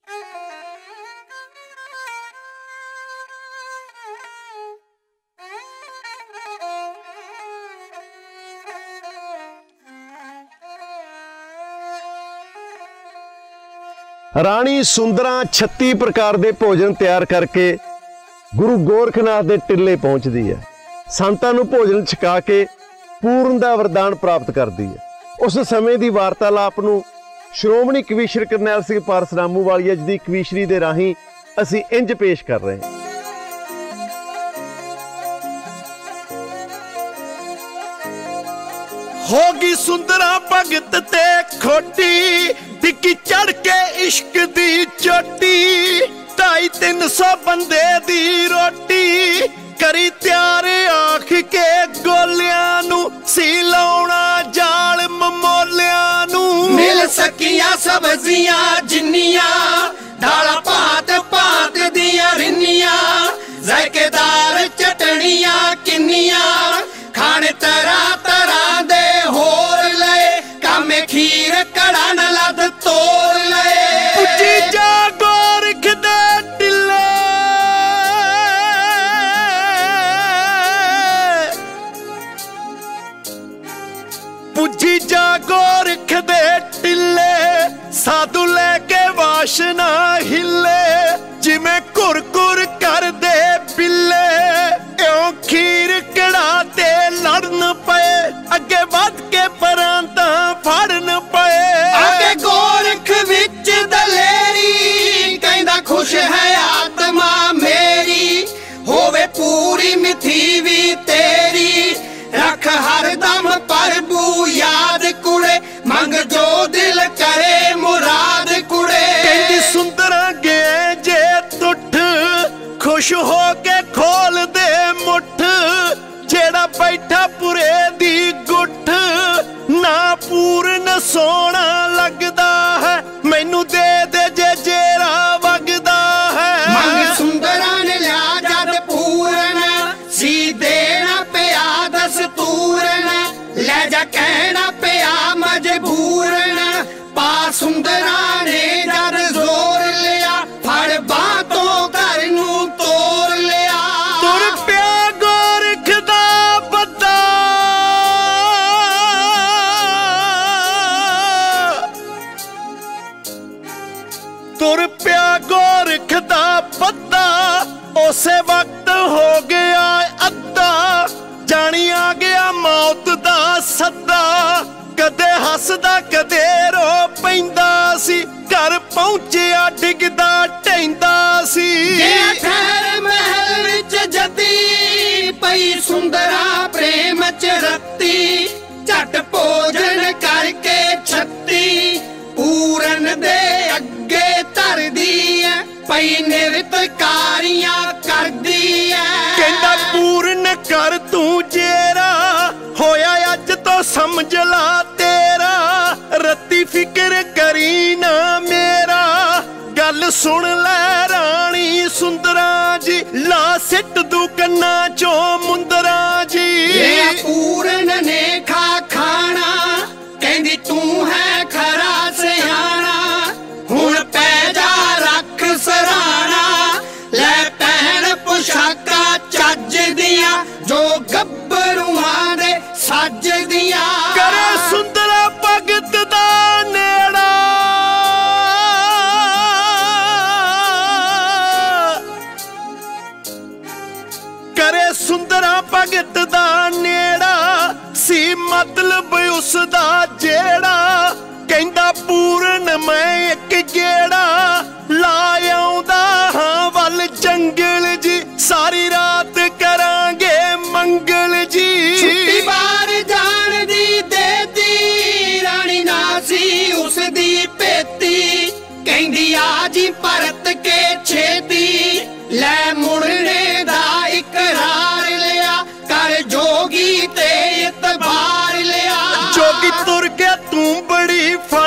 ਰਾਣੀ ਸੁੰਦਰਾਂ 36 ਪ੍ਰਕਾਰ ਦੇ ਭੋਜਨ ਤਿਆਰ ਕਰਕੇ ਗੁਰੂ ਗੋਰਖਨਾਥ ਦੇ ਟਿੱਲੇ ਪਹੁੰਚਦੀ ਹੈ। ਸੰਤਾਂ ਨੂੰ ਭੋਜਨ ਛਕਾ ਕੇ ਪੂਰਨ ਦਾ ਵਰਦਾਨ ਪ੍ਰਾਪਤ ਕਰਦੀ ਹੈ। ਉਸ ਸਮੇਂ ਦੀ ਵਾਰਤਾਲਾਪ ਨੂੰ ਸ਼੍ਰੋਮਣੀ ਕਵੀਸ਼ਰ ਕਰਨੈਲ ਸਿੰਘ ਪਾਰਸ ਰਾਮੂਵਾਲੀਆ ਜੀ ਦੀ ਕਵੀਸ਼ਰੀ ਦੇ ਰਾਹੀਂ ਅਸੀਂ ਇੰਜ ਪੇਸ਼ ਕਰ ਰਹੇ ਹਾਂ। ਹੋਗੀ ਸੁੰਦਰਾਂ ਭਗਤ ਤੇ ਖੋਟੀ, ਟਿੱਕੀ ਚੜ ਕੇ ਇਸ਼ਕ ਦੀ ਚੋਟੀ, 250-300 ਬੰਦੇ ਦੀ ਰੋਟੀ ਕਰੀ ਤਿਆਰ ਆਖ ਕੇ ਗੋਲਿਆਂ ਨੂੰ, ਸੀ ਲਾਉਣਾ ਜਾਲ ਮਮੋਲਿਆਂ ਨੂੰ। ਮਿਲ ਸਕੀਆਂ ਸਬਜ਼ੀਆਂ ਜਿੰਨੀਆਂ, ਦਾਲਾਂ ਭਾਂਤ ਭਾਂਤ ਦੀਆਂ ਰਿੰਨੀਆਂ, ਜ਼ਾਇਕੇਦਾਰ ਚਟਣੀਆਂ ਕਿੰਨੀਆਂ, ਖਾਣੇ ਤਰ੍ਹਾਂ ਤਰ੍ਹਾਂ ਦੇ ਹੋਰ ਲਏ, ਕਾਮੇ ਖੀਰ ਕੜਾਂ ਲੱਦ ਤੋੜ ਲਏ। ਪੁੱਜੀ ਜਾ ਗੋਰਖ ਦੇ ਟਿੱਲੇ, ਪੁੱਜੀ ਜਾ ਗੋਰਖ ਦੇ ਟਿੱਲੇ, ਸਾਧੂ ਲੈ ਕੇ ਵਾਸ਼ਨਾ ਹਿੱਲੇ, ਜਿਵੇਂ ਘੁਰ ਘੁਰ ਕਰਦੇ ਬਿੱਲੇ, ਇਉਂ ਖੀਰ ਕੜਾ ਤੇ ਲੜਨ ਪਏ, ਅੱਗੇ ਵੱਧ ਕੇ ਪਰਾਂਤਾਂ ਫੜਨ ਪਏ। ਅੱਗੇ ਗੋਰਖ ਵਿੱਚ ਦਲੇਰੀ, ਕਹਿੰਦਾ ਖੁਸ਼ ਹੈ ਆਤਮਾ ਮੇਰੀ, ਹੋਵੇ ਪੂਰੀ ਮਿੱਥੀ ਵੀ ਤੇਰੀ, ਰੱਖ ਹਰਦਮ ਪ੍ਰਭੂ ਯਾਦ ਕੁੜੇ, ਮੰਗ ਜੋ ਦਿਲ ਕਰੇ ਮੁਰਾਦ ਕੁੜੇ। ਕਹਿੰਦੀ ਸੁੰਦਰਾਂ ਗੇ ਜੇ ਟੁੱਟ, ਖੁਸ਼ ਹੋ ਕੇ ਖੋਲ ਦੇ ਮੁੱਠ, ਜਿਹੜਾ ਬੈਠਾ ਪੁਰੇ ਦੀ ਗੁੱਠ, ਨਾ ਪੂਰਨ ਸੋਹਣਾ ਲੱਗਦਾ ਹੈ, ਮੈਨੂੰ ਦੇ ਦੇ ਜੇ ਜੇਰਾ ਵਗਦਾ ਹੈ। ਮੰਗ ਸੁੰਦਰਾਂ ਨੇ ਲਿਆ ਜਦ ਪੂਰਨ, ਸੀ ਦੇਣਾ ਪਿਆ ਦਸਤੂਰਨ, ਲੈ ਜਾ ਕਹਿਣਾ ਪਿਆ ਮਜਬੂਰਨ, ਪਾ ਸੁੰਦਰਾਂ ਨੇ ਜਦ ਜ਼ੋਰ ਲਿਆ, ਫੜ ਬਾਂਹ ਤੋਂ ਘਰ ਨੂੰ ਤੋੜ ਲਿਆ। ਤੁਰ ਪਿਆ ਗੋਰਖ ਦਾ ਬੱਦਾ, ਤੁਰ ਪਿਆ ਗੋਰਖ ਦਾ ਬੱਦਾ, ਉਸੇ ਵਕਤ ਹੋ ਗਿਆ ਅੱਧਾ, ਜਾਣੀ ਆ ਗਿਆ ਮੌਤ ਦਾ ਸੱਦਾ, ਕਦੇ ਹੱਸਦਾ ਕਦੇ ਰੋ ਪੈਂਦਾ ਸੀ, ਘਰ ਪਹੁੰਚਿਆ ਡਿੱਗਦਾ ਢਹਿੰਦਾ ਸੀ। ਠਹਿਰ ਮਹਿਲ ਵਿੱਚ ਜਦੀ, ਪਈ ਸੁੰਦਰਾਂ ਪ੍ਰੇਮ ਚ ਰੱਤੀ, ਝਟ ਭੋਜਨ ਕਰਕੇ ਛੱਤੀ, ਪੂਰਨ ਦੇ ਅੱਗੇ ਧਰਦੀ ਐ, ਪਈ ਨਿਰਤਕਾਰੀਆਂ ਕਰਦੀ ਐ। ਕਹਿੰਦਾ ਪੂਰਨ ਕਰ ਤੂੰ ਜੇਰਾ, ਹੋਇਆ ਅੱਜ ਤੋਂ ਸਮਝ ਲਾ ਤੇਰਾ, ਰੱਤੀ ਫਿਕਰ ਕਰੀ ਨਾ ਮੇਰਾ, ਗੱਲ ਸੁਣ ਲੈ ਰਾਣੀ ਸੁੰਦਰਾਂ ਜੀ, ਲਾ ਸਿੱਟ ਦੂ ਕੰਨਾਂ ਚੋਂ ਮੁੰਦਰਾਂ ਜੀ। ਇਹ ਪੂਰਨ ਨੇ ਖਾ ਖਾਣਾ, ਕਹਿੰਦੀ ਤੂੰ ਹੈ ਖਰਾ ਸਿਆਣਾ, ਹੁਣ ਪੈ ਜਾ ਰੱਖ ਸਰਾਣਾ, ਲੈ ਪਹਿਣ ਪੁਸ਼ਾਕਾਂ ਚੱਜ ਦੀਆਂ, ਜੋ ਗੱਭਰੂਆਂ ਦੇ ਸੱਜ ਦੀਆਂ। ਕਰੇ ਸੁੰਦਰਾ ਭਗਤ ਦਾ ਨੇੜਾ, ਕਰੇ ਸੁੰਦਰਾ ਭਗਤ ਦਾ ਨੇੜਾ, ਸੀ ਮਤਲਬ ਉਸ ਦਾ ਜਿਹੜਾ, ਕਹਿੰਦਾ ਪੂਰਨ ਮੈਂ ਇੱਕ ਗੇੜਾ, ਲਾ ਆਉਂਦਾ ਹਾਂ ਵੱਲ ਜੰਗਲ ਜੀ, ਸਾਰੀ ਰਾਤ ਕਰਾਂਗੇ ਮੰਗਲ ਜੀ। ਛੁੱਟੀ ਬਾਹਰ ਜਾਣ ਦੀ ਦੇਤੀ, ਰਾਣੀ ਨਾ ਸੀ ਉਸ ਦੀ ਭੇਤੀ, ਕਹਿੰਦੀ ਆ ਜੀ ਪਰਤ ਕੇ ਛੇਤੀ, ਲੈ ਮੁੜਨੇ ਦਾ ਇਕਰਾਰ ਲਿਆ, ਕਰ ਜੋਗੀ ਤੇ ਇਤਬਾਰ ਲਿਆ। ਜੋਗੀ ਤੁਰ ਗਿਆ ਤੂੰ ਬੜੀ